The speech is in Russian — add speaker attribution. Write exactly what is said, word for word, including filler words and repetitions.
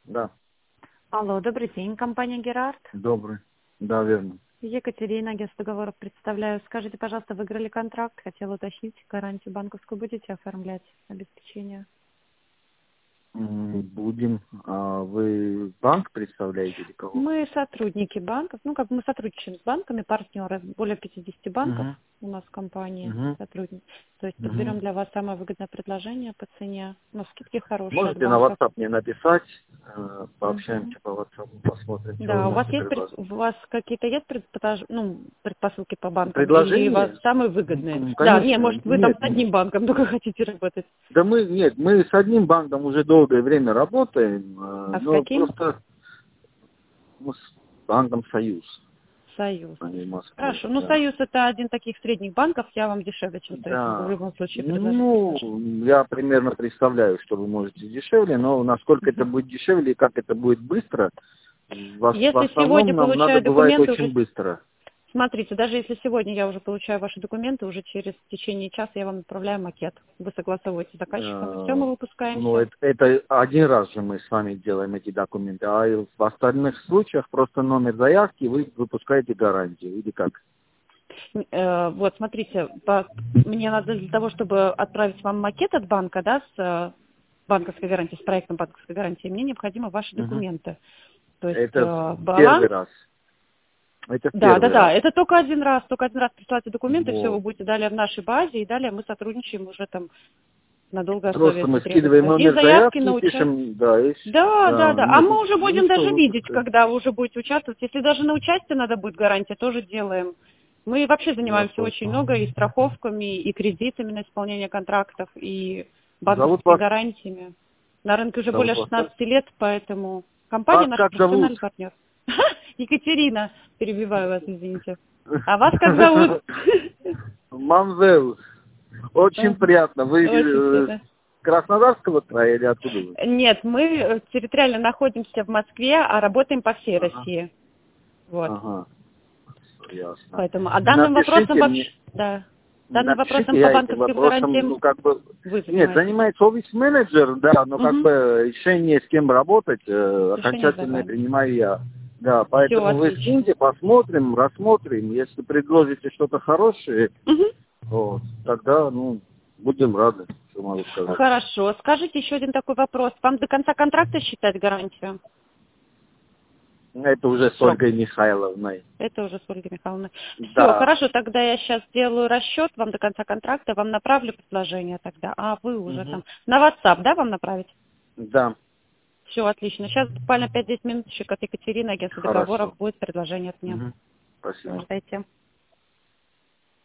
Speaker 1: Да,
Speaker 2: Алло, добрый день, компания Герард.
Speaker 1: добрый. Да, верно.
Speaker 2: Екатерина, агентство договоров представляю. Скажите, пожалуйста, выиграли контракт? Хотела уточнить, гарантию банковскую будете оформлять, обеспечение?
Speaker 1: М, Будем. А вы банк представляете или кого?
Speaker 2: Мы сотрудники банков, ну, как бы мы сотрудничаем с банками, партнеры, более пятидесяти банков
Speaker 1: Угу.
Speaker 2: у нас в компании
Speaker 1: Угу.
Speaker 2: сотрудники. То есть
Speaker 1: Угу.
Speaker 2: подберем для вас самое выгодное предложение по цене. Но скидки хорошие от
Speaker 1: Можете на
Speaker 2: банков.
Speaker 1: WhatsApp мне написать, э,
Speaker 2: Мгм.
Speaker 1: пообщаемся по WhatsApp, посмотрим, что вы
Speaker 2: Да, у вас
Speaker 1: можете
Speaker 2: есть пред-
Speaker 1: предложить.
Speaker 2: у вас какие-то есть предпотаж- ну, предпосылки по банкам или у вас
Speaker 1: Предложение?
Speaker 2: самые выгодные?
Speaker 1: М,
Speaker 2: Да, не,
Speaker 1: Конечно.
Speaker 2: может вы там
Speaker 1: Нет.
Speaker 2: с одним банком только хотите работать.
Speaker 1: Да мы, нет, мы с одним банком уже долгое время работаем, э,
Speaker 2: А с
Speaker 1: но
Speaker 2: каким?
Speaker 1: просто мы с банком Союз,
Speaker 2: Союз.
Speaker 1: а не в Москве,
Speaker 2: Хорошо. Ну,
Speaker 1: да.
Speaker 2: Союз это один таких средних банков, я вам дешевле, чем Союз могу в
Speaker 1: Да.
Speaker 2: любом случае предложить.
Speaker 1: Ну, я примерно представляю, что вы можете дешевле, но насколько это
Speaker 2: Мгм.
Speaker 1: будет дешевле и как это будет быстро, в, ос- в
Speaker 2: Если сегодня
Speaker 1: основном нам надо
Speaker 2: получаю
Speaker 1: бывает
Speaker 2: документы,
Speaker 1: очень
Speaker 2: уже
Speaker 1: быстро.
Speaker 2: смотрите, даже если сегодня я уже получаю ваши документы, уже через в течение часа я вам отправляю макет. Вы согласовываете с заказчиком, и все,
Speaker 1: Э,
Speaker 2: мы
Speaker 1: Ну,
Speaker 2: выпускаемся.
Speaker 1: это, это один раз же мы с вами делаем эти документы, а и в остальных случаях просто номер заявки вы выпускаете гарантию, или как?
Speaker 2: Э, Вот, смотрите, по- мне надо для того, чтобы отправить вам макет от банка, да, с э, банковской гарантией, с проектом банковской гарантии, мне необходимы ваши
Speaker 1: Мгм.
Speaker 2: документы. То есть
Speaker 1: Это
Speaker 2: э,
Speaker 1: в первый
Speaker 2: баланс.
Speaker 1: раз. Это в
Speaker 2: Да, да,
Speaker 1: первый
Speaker 2: да,
Speaker 1: раз.
Speaker 2: это только один раз, только один раз присылайте документы, все, вы
Speaker 1: Вот.
Speaker 2: будете далее в нашей базе, и далее мы сотрудничаем уже там на долгой основе,
Speaker 1: Просто
Speaker 2: если
Speaker 1: мы скидываем
Speaker 2: требуется. И
Speaker 1: номер
Speaker 2: заявки
Speaker 1: заявки,
Speaker 2: на участие.
Speaker 1: пишем, да, и все.
Speaker 2: Да, да,
Speaker 1: Да,
Speaker 2: да. А
Speaker 1: нет,
Speaker 2: мы уже
Speaker 1: ну
Speaker 2: будем
Speaker 1: что,
Speaker 2: даже видеть,
Speaker 1: выпускать.
Speaker 2: когда вы уже будете участвовать. Если даже на участие надо будет гарантия, тоже делаем. Мы вообще
Speaker 1: Я
Speaker 2: занимаемся
Speaker 1: понял.
Speaker 2: очень много и страховками, и кредитами на исполнение контрактов, и
Speaker 1: Зовут
Speaker 2: банковскими
Speaker 1: вас?
Speaker 2: гарантиями. На рынке уже
Speaker 1: Зовут
Speaker 2: более
Speaker 1: вас как?
Speaker 2: шестнадцати лет, поэтому компания
Speaker 1: Вас
Speaker 2: наш
Speaker 1: как зовут?
Speaker 2: профессиональный партнер. Екатерина, перебиваю вас, извините. А вас как зовут?
Speaker 1: Мамзел. Очень
Speaker 2: Мгм.
Speaker 1: приятно. Вы
Speaker 2: Очень
Speaker 1: э,
Speaker 2: приятно.
Speaker 1: с Краснодарского края или откуда вы?
Speaker 2: Нет, мы э, территориально находимся в Москве, а работаем по всей
Speaker 1: Ага.
Speaker 2: России. Вот.
Speaker 1: Ага. Ясно.
Speaker 2: Поэтому, а данным вопросом
Speaker 1: Напишите
Speaker 2: вообще,
Speaker 1: мне,
Speaker 2: да, данным вопросом
Speaker 1: напишите,
Speaker 2: по
Speaker 1: я этим
Speaker 2: банковским
Speaker 1: вопросом,
Speaker 2: гарантиям
Speaker 1: ну, как бы,
Speaker 2: вы
Speaker 1: нет,
Speaker 2: занимаетесь.
Speaker 1: занимается офис-менеджер, да, но как
Speaker 2: Угу.
Speaker 1: бы решение, с кем работать, э,
Speaker 2: Решение за
Speaker 1: окончательное
Speaker 2: вами.
Speaker 1: принимаю я. Да,
Speaker 2: Все
Speaker 1: поэтому вы
Speaker 2: отлично.
Speaker 1: скиньте, посмотрим, рассмотрим. Если предложите что-то хорошее,
Speaker 2: Угу.
Speaker 1: вот, тогда, ну, будем рады, что могу сказать.
Speaker 2: Хорошо. Скажите еще один такой вопрос. Вам до конца контракта считать гарантию?
Speaker 1: Это уже с
Speaker 2: Срок.
Speaker 1: Ольгой Михайловной.
Speaker 2: Это уже с Ольгой Михайловной. Все,
Speaker 1: Да,
Speaker 2: хорошо, тогда я сейчас сделаю расчет вам до конца контракта, вам направлю предложение тогда, а вы уже
Speaker 1: Мгм.
Speaker 2: там на WhatsApp, да, вам направить?
Speaker 1: Да,
Speaker 2: Все, отлично. Сейчас буквально пять-десять минуточек от Екатерины, агентства договоров,
Speaker 1: хорошо.
Speaker 2: будет предложение от меня.
Speaker 1: Мгм. Спасибо.
Speaker 2: Ждайте.